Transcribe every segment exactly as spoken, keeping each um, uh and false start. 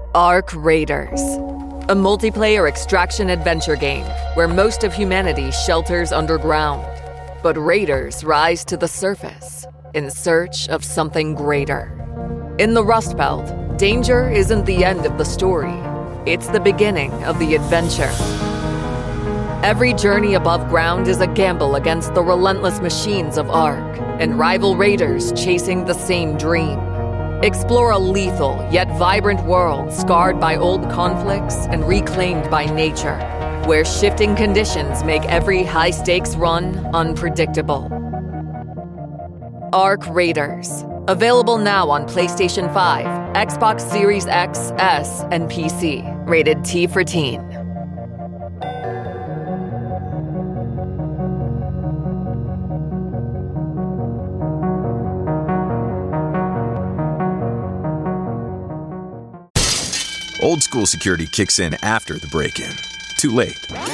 Ark Raiders, a multiplayer extraction adventure game where most of humanity shelters underground, but raiders rise to the surface in search of something greater. In the Rust Belt, danger isn't the end of the story. It's the beginning of the adventure. Every journey above ground is a gamble against the relentless machines of Ark and rival raiders chasing the same dream. Explore a lethal yet vibrant world scarred by old conflicts and reclaimed by nature, where shifting conditions make every high-stakes run unpredictable. Ark Raiders. Available now on PlayStation five, Xbox Series X, S, and P C. Rated T for Teen. Old school security kicks in after the break-in. Too late.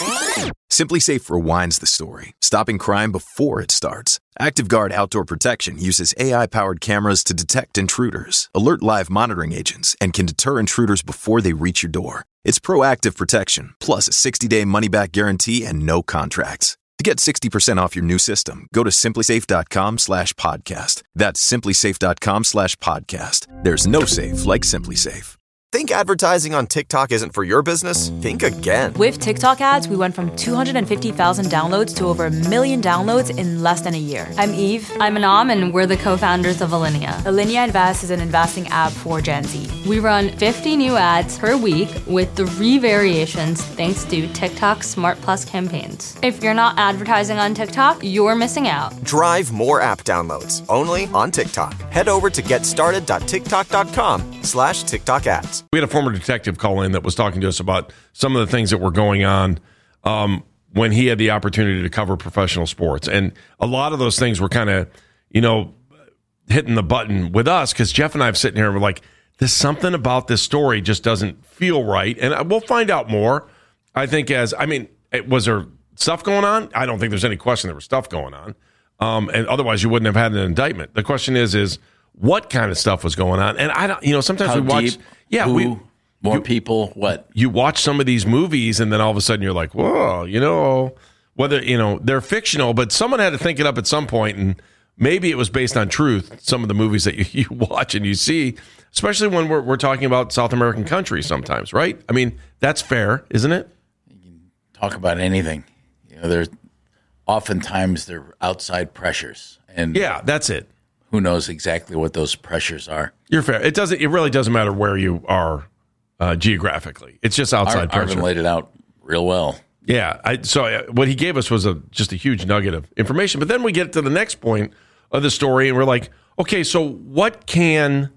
SimpliSafe rewinds the story, stopping crime before it starts. ActiveGuard Outdoor Protection uses A I-powered cameras to detect intruders, alert live monitoring agents, and can deter intruders before they reach your door. It's proactive protection, plus a sixty-day money-back guarantee and no contracts. To get sixty percent off your new system, go to simplysafe.com slash podcast. That's simplysafe.com slash podcast. There's no safe like SimpliSafe. Think advertising on TikTok isn't for your business? Think again. With TikTok ads, we went from two hundred fifty thousand downloads to over a million downloads in less than a year. I'm Eve. I'm Anam, and we're the co-founders of Alinea. Alinea Invest is an investing app for Gen Z. We run fifty new ads per week with three variations thanks to TikTok's Smart Plus campaigns. If you're not advertising on TikTok, you're missing out. Drive more app downloads only on TikTok. Head over to getstarted.tiktok.com slash TikTok ads. We had a former detective call in that was talking to us about some of the things that were going on um, when he had the opportunity to cover professional sports. And a lot of those things were kind of, you know, hitting the button with us because Jeff and I are sitting here and we're like, there's something about this story just doesn't feel right. And we'll find out more. I think as, I mean, was there stuff going on? I don't think there's any question there was stuff going on. Um, and otherwise you wouldn't have had an indictment. The question is, is what kind of stuff was going on? And I don't, you know, sometimes How we watch... Deep? Yeah, Who, we more you, people. What you watch some of these movies, and then all of a sudden you're like, "Whoa!" You know, whether you know they're fictional, but someone had to think it up at some point, and maybe it was based on truth. Some of the movies that you, you watch and you see, especially when we're we're talking about South American countries, sometimes, right? I mean, that's fair, isn't it? You can talk about anything. You know, there's oftentimes there are outside pressures, and yeah, that's it. Who knows exactly what those pressures are? You're fair. It doesn't. It really doesn't matter where you are uh, geographically. It's just outside Ar- pressure. Arvin laid it out real well. Yeah. I, so uh, what he gave us was a just a huge nugget of information. But then we get to the next point of the story, and we're like, okay, so what can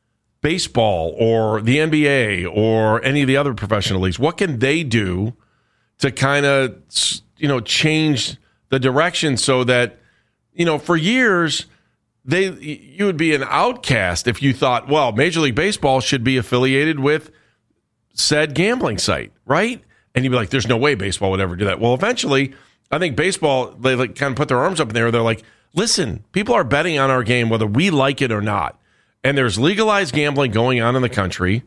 baseball or the N B A or any of the other professional leagues, what can they do to kind of you know change the direction so that you know for years. They, you would be an outcast if you thought, well, Major League Baseball should be affiliated with said gambling site, right? And you'd be like, there's no way baseball would ever do that. Well, eventually, I think baseball, they like kind of put their arms up in the air. They're like, listen, people are betting on our game whether we like it or not. And there's legalized gambling going on in the country.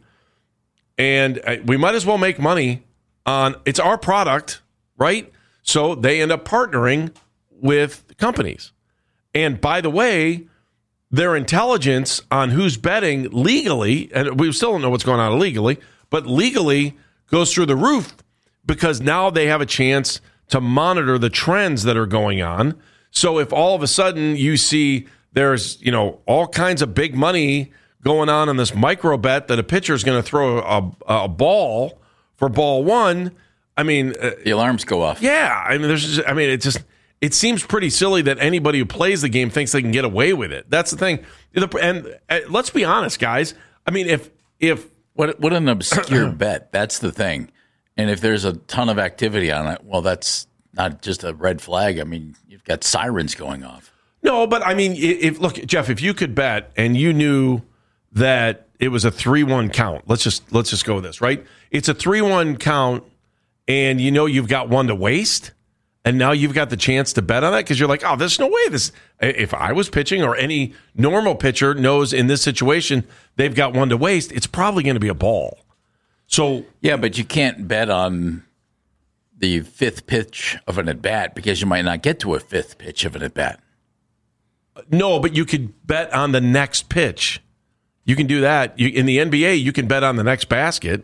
And we might as well make money on, it's our product, right? So they end up partnering with companies. And by the way, their intelligence on who's betting legally, and we still don't know what's going on illegally, but legally goes through the roof because now they have a chance to monitor the trends that are going on. So if all of a sudden you see there's, you know, all kinds of big money going on in this micro bet that a pitcher is going to throw a, a ball for ball one, I mean, the alarms go off. Yeah, I mean, there's, just, I mean, it just. It seems pretty silly that anybody who plays the game thinks they can get away with it. That's the thing. And let's be honest, guys. I mean, if if what what an obscure bet. That's the thing. And if there's a ton of activity on it, well, that's not just a red flag. I mean, you've got sirens going off. No, but I mean, if look, Jeff, if you could bet and you knew that it was a three one count, let's just let's just go with this, right? It's a three one count, and you know you've got one to waste. And now you've got the chance to bet on that because you're like, oh, there's no way this. If I was pitching or any normal pitcher knows in this situation they've got one to waste, it's probably going to be a ball. So yeah, but you can't bet on the fifth pitch of an at bat because you might not get to a fifth pitch of an at bat. No, but you could bet on the next pitch. You can do that. You, in the N B A, you can bet on the next basket.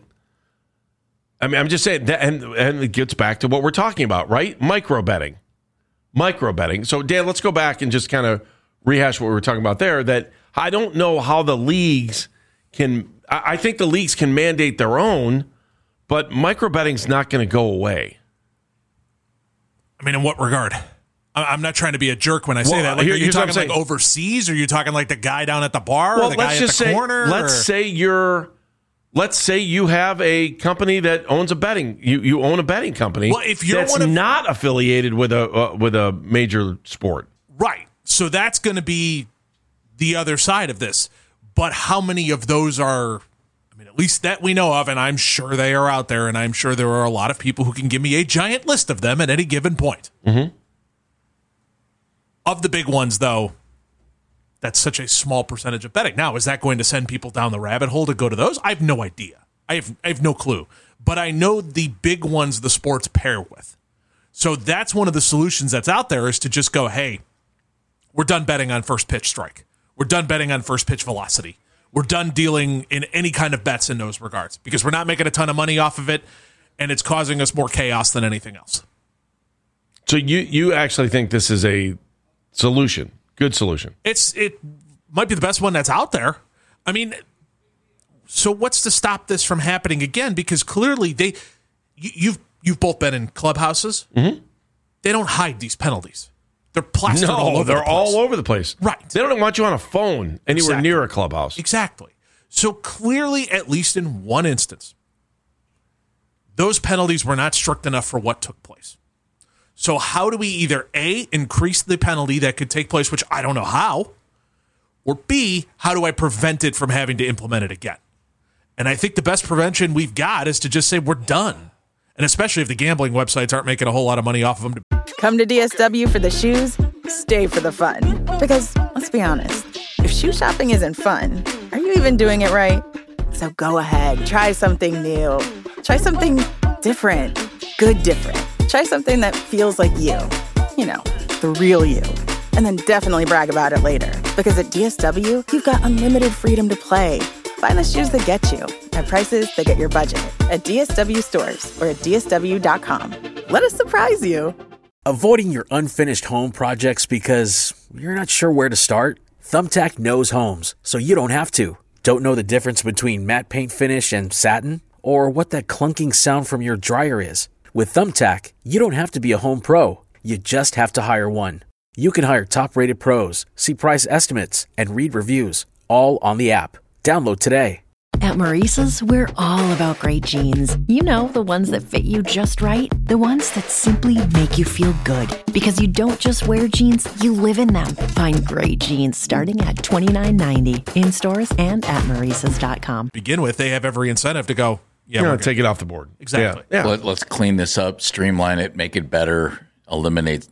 I mean, I'm just saying that, and, and it gets back to what we're talking about, right? Micro betting. Micro betting. So, Dan, let's go back and just kind of rehash what we were talking about there. That I don't know how the leagues can, I I think the leagues can mandate their own, but micro betting's not going to go away. I mean, in what regard? I- I'm not trying to be a jerk when I say Well, that. Like, here- are you here's what I'm talking like saying. overseas? Or are you talking like the guy down at the bar Well, or the let's guy just at the say, corner? let's or? say you're, let's say you have a company that owns a betting, you you own a betting company. Well, if you're that's one of- not affiliated with a uh, with a major sport. Right. So that's going to be the other side of this. But how many of those are, I mean, at least that we know of, and I'm sure they are out there, and I'm sure there are a lot of people who can give me a giant list of them at any given point. Mm-hmm. Of the big ones, though, that's such a small percentage of betting. Now, is that going to send people down the rabbit hole to go to those? I have no idea. I have I have no clue. But I know the big ones the sports pair with. So that's one of the solutions that's out there is to just go, hey, we're done betting on first pitch strike. We're done betting on first pitch velocity. We're done dealing in any kind of bets in those regards because we're not making a ton of money off of it, and it's causing us more chaos than anything else. So you you actually think this is a solution, good solution? It's it might be the best one that's out there. I mean, so what's to stop this from happening again? Because clearly they, you, you've you've both been in clubhouses. Mm-hmm. They don't hide these penalties. They're plastered No, all over they're the place. all over the place. Right. They don't want you on a phone anywhere Exactly. near a clubhouse. Exactly. So clearly, at least in one instance, those penalties were not strict enough for what took place. So how do we either A, increase the penalty that could take place, which I don't know how, or B, how do I prevent it from having to implement it again? And I think the best prevention we've got is to just say we're done. And especially if the gambling websites aren't making a whole lot of money off of them. Come to D S W for the shoes, stay for the fun. Because, let's be honest, if shoe shopping isn't fun, are you even doing it right? So go ahead, try something new. Try something different. Good different. Try something that feels like you. You know, the real you. And then definitely brag about it later. Because at D S W, you've got unlimited freedom to play. Find the shoes that get you at prices that get your budget at D S W stores or at D S W dot com. Let us surprise you. Avoiding your unfinished home projects because you're not sure where to start? Thumbtack knows homes, so you don't have to. Don't know the difference between matte paint finish and satin? Or what that clunking sound from your dryer is? With Thumbtack, you don't have to be a home pro. You just have to hire one. You can hire top-rated pros, see price estimates, and read reviews, all on the app. Download today. At Maurice's, we're all about great jeans. You know, the ones that fit you just right. The ones that simply make you feel good. Because you don't just wear jeans, you live in them. Find great jeans starting at twenty-nine ninety in stores and at Maurice's dot com. Begin with, they have every incentive to go, yeah, You're we're going to take it off the board. Exactly. Yeah. yeah. Let, let's clean this up, streamline it, make it better, eliminate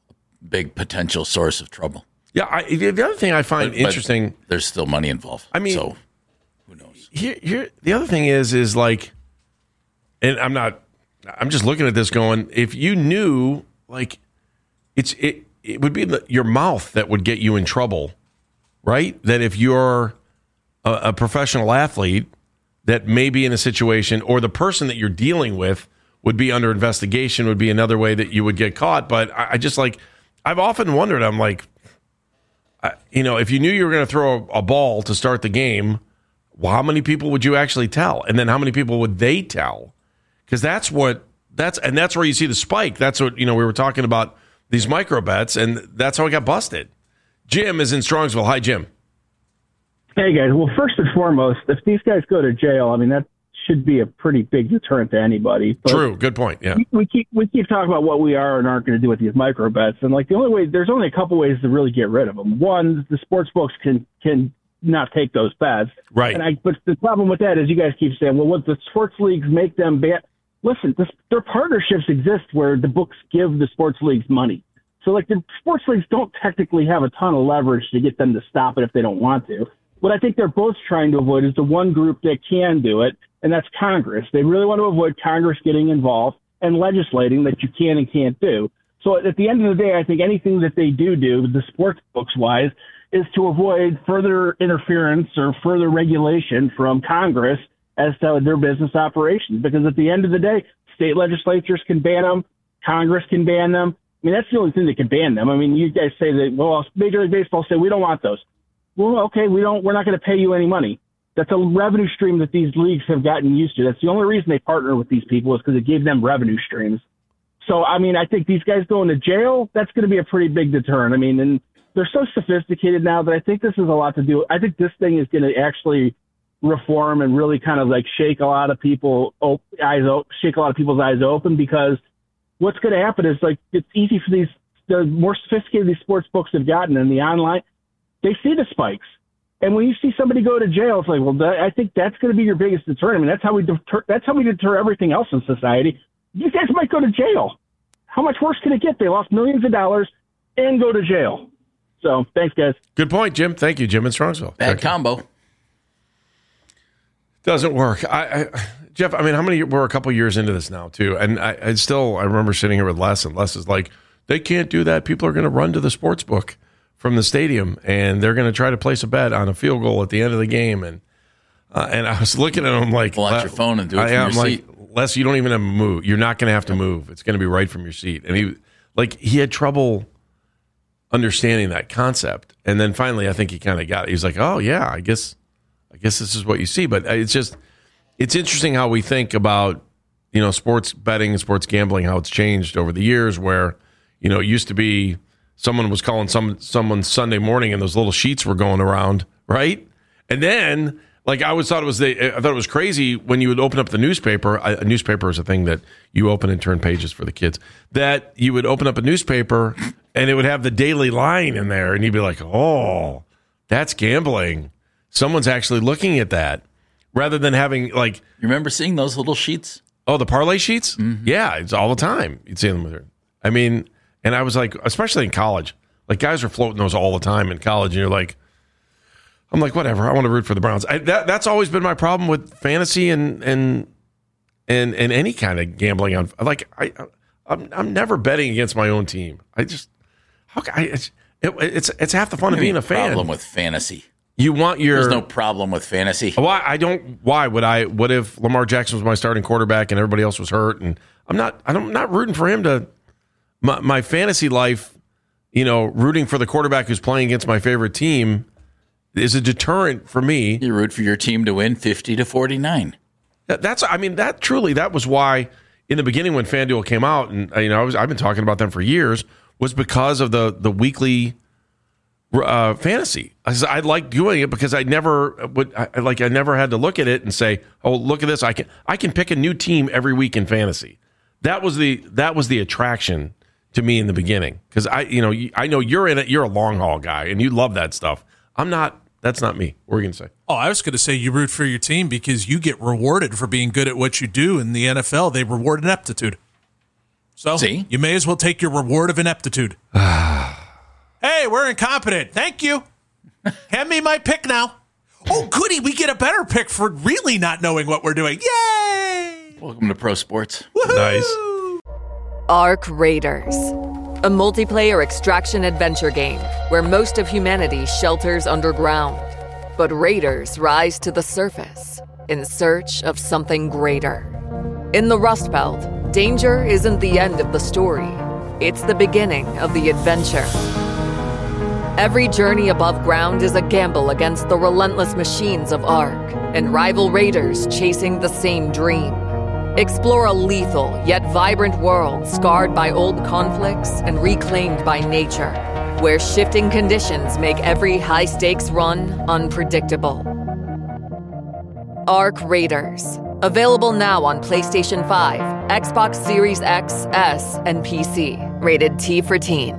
big potential source of trouble. Yeah. I, the other thing I find But- but interesting. there's still money involved. I mean, so who knows? Here, here. The other thing is, is like, and I'm not. I'm just looking at this, going, if you knew, like, it's it. It would be the, your mouth that would get you in trouble, right? That if you're a, a professional athlete, that may be in a situation, or the person that you're dealing with would be under investigation, would be another way that you would get caught. But I, I just like, I've often wondered. I'm like, I, you know, if you knew you were going to throw a, a ball to start the game, well, how many people would you actually tell? And then how many people would they tell? Because that's what that's and that's where you see the spike. That's what, you know, we were talking about these micro bets, and that's how it got busted. Jim is in Strongsville. Hi, Jim. Hey, guys. Well, first and foremost, if these guys go to jail, I mean, that should be a pretty big deterrent to anybody. But True. Good point. Yeah. we, we keep we keep talking about what we are and aren't going to do with these micro bets, and like the only way, there's only a couple ways to really get rid of them. One, the sports books can can not take those bets. Right. And I, but the problem with that is you guys keep saying, well, what the sports leagues make them bet. Listen, this, their partnerships exist where the books give the sports leagues money. So, like, the sports leagues don't technically have a ton of leverage to get them to stop it if they don't want to. What I think they're both trying to avoid is the one group that can do it, and that's Congress. They really want to avoid Congress getting involved and legislating that you can and can't do. So at the end of the day, I think anything that they do do, the sports books wise, is to avoid further interference or further regulation from Congress as to their business operations. Because at the end of the day, state legislatures can ban them, Congress can ban them. I mean, that's the only thing that can ban them. I mean, you guys say that, well, Major League Baseball say we don't want those. Well, okay, we don't, we're not going to pay you any money. That's a revenue stream that these leagues have gotten used to. That's the only reason they partner with these people, is because it gave them revenue streams. So, I mean, I think these guys going to jail, that's going to be a pretty big deterrent. I mean, and they're so sophisticated now that I think this is a lot to do. I think this thing is going to actually reform and really kind of like shake a lot of people op- eyes op- shake a lot of people's eyes open, because what's going to happen is, like, it's easy for these, the more sophisticated these sports books have gotten in the online, they see the spikes. And when you see somebody go to jail, it's like, well, that, I think that's going to be your biggest deterrent. I mean, that's how we deter, that's how we deter everything else in society. You guys might go to jail. How much worse can it get? They lost millions of dollars and go to jail. So, thanks, guys. Good point, Jim. Thank you, Jim in Strongsville. Bad Check combo. It. Doesn't work. I, I, Jeff, I mean, how many, we're a couple years into this now, too. And I, I still, I remember sitting here with Les, and Les is like, they can't do that. People are going to run to the sports book from the stadium, and they're going to try to place a bet on a field goal at the end of the game. And uh, and I was looking at him like, pull out your phone and do it I, from I'm your like, seat. Les, you don't even have to move. You're not going to have to move. It's going to be right from your seat. And he, like, he had trouble understanding that concept. And then finally, I think he kind of got it. He was like, oh, yeah, I guess, I guess this is what you see. But it's just, it's interesting how we think about, you know, sports betting and sports gambling, how it's changed over the years, where, you know, it used to be someone was calling some someone Sunday morning and those little sheets were going around, right? And then, like, I always thought it was the, I thought it was crazy when you would open up the newspaper. A newspaper is a thing that you open and turn pages for the kids. That you would open up a newspaper and it would have the daily line in there, and you'd be like, "Oh, that's gambling. Someone's actually looking at that." Rather than having, like, you remember seeing those little sheets? Oh, the parlay sheets? Mm-hmm. Yeah, it's all the time. You'd see them with her. I mean, and I was like, especially in college, like, guys are floating those all the time in college, and you're like, I'm like, whatever. I want to root for the Browns. I, that that's always been my problem with fantasy and and and and any kind of gambling on. Like, I I'm, I'm never betting against my own team. I just how can I? It's it, it's, it's half the fun of being a fan. Problem with fantasy. You want your There's no problem with fantasy. Why I don't? Why would I? What if Lamar Jackson was my starting quarterback and everybody else was hurt? And I'm not. I'm not rooting for him to. My, my fantasy life, you know, rooting for the quarterback who's playing against my favorite team is a deterrent for me. You root for your team to win fifty to forty-nine. That, that's, I mean, that truly, that was why in the beginning when FanDuel came out, and you know, I was, I've been talking about them for years, was because of the the weekly uh, fantasy. I, I like doing it because I never would, I, like, I never had to look at it and say, oh, look at this, I can I can pick a new team every week in fantasy. That was the that was the attraction to me in the beginning, because I, you know, I know you're in it. You're a long haul guy, and you love that stuff. I'm not. That's not me. What are you going to say? Oh, I was going to say you root for your team because you get rewarded for being good at what you do. In the N F L, they reward ineptitude. So See? You may as well take your reward of ineptitude. Hey, we're incompetent. Thank you. Hand me my pick now. Oh, goody. We get a better pick for really not knowing what we're doing. Yay! Welcome to Pro Sports. Woo-hoo! Nice. Ark Raiders, a multiplayer extraction adventure game where most of humanity shelters underground, but raiders rise to the surface in search of something greater. In the Rust Belt, danger isn't the end of the story. It's the beginning of the adventure. Every journey above ground is a gamble against the relentless machines of Ark and rival raiders chasing the same dream. Explore a lethal yet vibrant world scarred by old conflicts and reclaimed by nature, where shifting conditions make every high-stakes run unpredictable. Ark Raiders. Available now on PlayStation five, Xbox Series X, S, and P C. Rated T for Teen.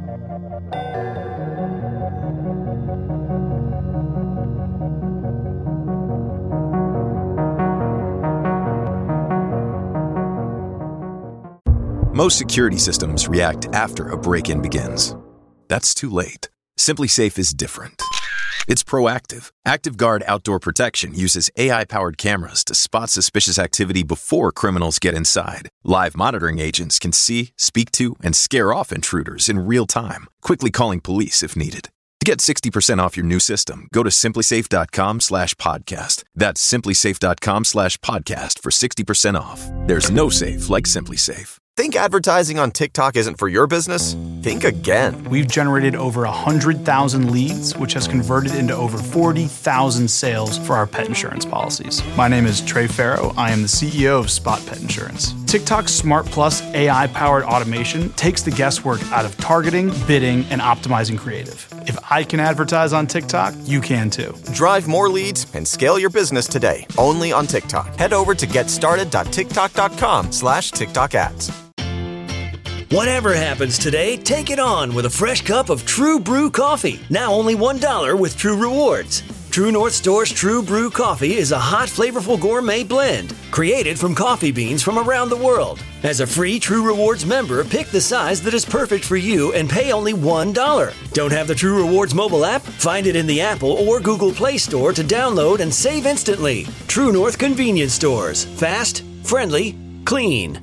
Most security systems react after a break-in begins. That's too late. Simply Safe is different. It's proactive. ActiveGuard Outdoor Protection uses A I-powered cameras to spot suspicious activity before criminals get inside. Live monitoring agents can see, speak to, and scare off intruders in real time, quickly calling police if needed. To get sixty percent off your new system, go to simplysafe.com slash podcast. That's simplysafe.com slash podcast for sixty percent off. There's no safe like SimpliSafe. Think advertising on TikTok isn't for your business? Think again. We've generated over one hundred thousand leads, which has converted into over forty thousand sales for our pet insurance policies. My name is Trey Farrow. I am the C E O of Spot Pet Insurance. TikTok's Smart Plus A I-powered automation takes the guesswork out of targeting, bidding, and optimizing creative. If I can advertise on TikTok, you can too. Drive more leads and scale your business today, only on TikTok. Head over to getstarted.tiktok.com slash TikTok ads. Whatever happens today, take it on with a fresh cup of True Brew coffee. Now only one dollar with True Rewards. True North Store's True Brew coffee is a hot, flavorful gourmet blend created from coffee beans from around the world. As a free True Rewards member, pick the size that is perfect for you and pay only one dollar. Don't have the True Rewards mobile app? Find it in the Apple or Google Play Store to download and save instantly. True North Convenience Stores. Fast, friendly, clean.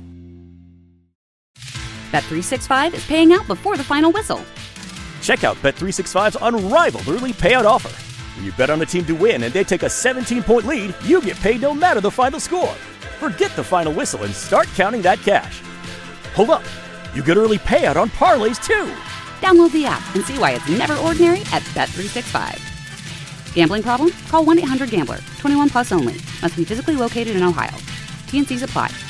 Bet three sixty-five is paying out before the final whistle. Check out Bet three sixty-five's unrivaled early payout offer. When you bet on a team to win and they take a seventeen-point lead, you get paid no matter the final score. Forget the final whistle and start counting that cash. Hold up. You get early payout on parlays, too. Download the app and see why it's never ordinary at Bet three sixty-five. Gambling problem? Call one eight hundred gambler. twenty-one plus only. Must be physically located in Ohio. T and C's apply.